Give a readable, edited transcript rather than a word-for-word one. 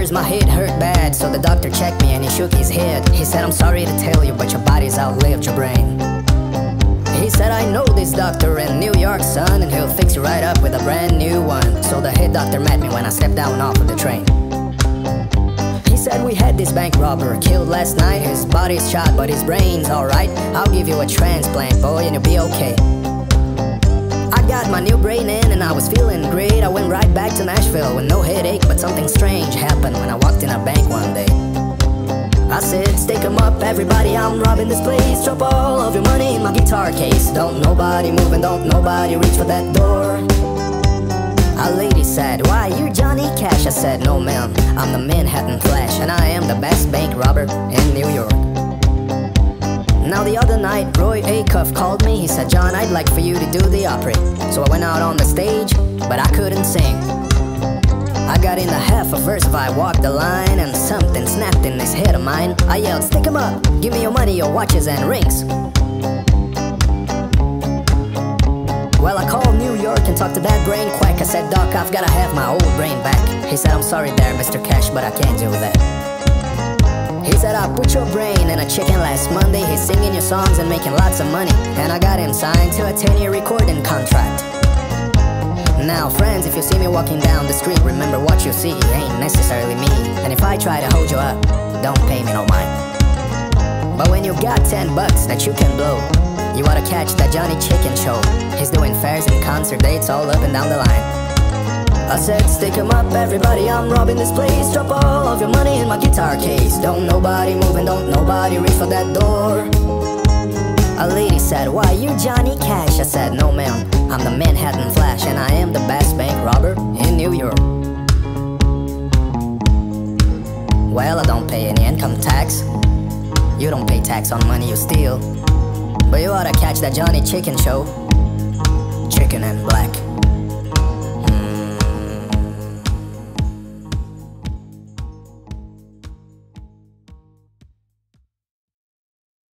Cause my head hurt bad, so the doctor checked me and he shook his head. He said, I'm sorry to tell you, but your body's outlived your brain. He said, I know this doctor in New York, son, and he'll fix you right up with a brand new one. So the head doctor met me when I stepped down off of the train. He said, we had this bank robber killed last night. His body's shot, but his brain's alright. I'll give you a transplant, boy, and you'll be okay. I got my new brain in and I was feeling great. I went right back to Nashville with no headache. But something strange happened when I walked in a bank one day. I said, stick 'em up, everybody, I'm robbing this place. Drop all of your money in my guitar case. Don't nobody move and don't nobody reach for that door. A lady said, why, you Johnny Cash? I said, no ma'am, I'm the Manhattan Flash, and I am the best bank robber in New York. Now the other night, Roy Acuff called me. He said, John, I'd like for you to do the opera. So I went out on the stage, but I couldn't sing. I got in the half a verse if I walked the line, and something snapped in this head of mine. I yelled, stick 'em up, give me your money, your watches and rings. Well, I called New York and talked to that brain quack. I said, Doc, I've gotta have my old brain back. He said, I'm sorry there, Mr. Cash, but I can't do that. He said, I put your brain in a chicken last Monday. He's singing your songs and making lots of money, and I got him signed to a 10-year recording contract. Now friends, if you see me walking down the street, remember what you see ain't necessarily me. And if I try to hold you up, don't pay me no mind. But when you got 10 bucks that you can blow, you oughta catch that Johnny Chicken show. He's doing fairs and concert dates all up and down the line. I said, stick 'em up, everybody, I'm robbing this place. Drop all of your money in my guitar case. Don't nobody move and don't nobody reach for that door. A lady said, why, you Johnny Cash? I said, no ma'am, I'm the Manhattan Flash, and I am the best bank robber in New York. Well, I don't pay any income tax. You don't pay tax on money you steal. But you oughta catch that Johnny Chicken show. Chicken and black.